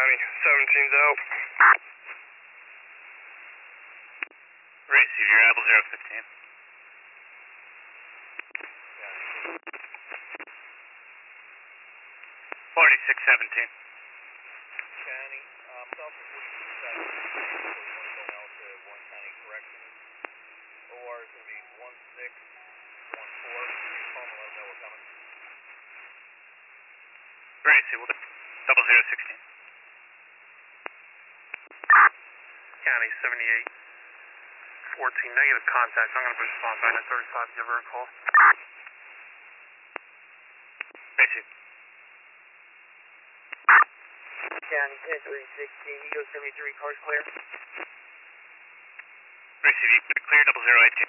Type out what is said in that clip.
County, 17's out. Receive your Apple 015. 4617. County, South of 57, so you want to go out to Warren County Corrections. OR is going to be 1614. Call them and let them know we're coming. Receive 0016. County, 78. 14, negative contact. I'm going to respond back at 35, give her a call. Receive. County, 10-3-16, Ego 73, cars clear. Receive, clear 0018.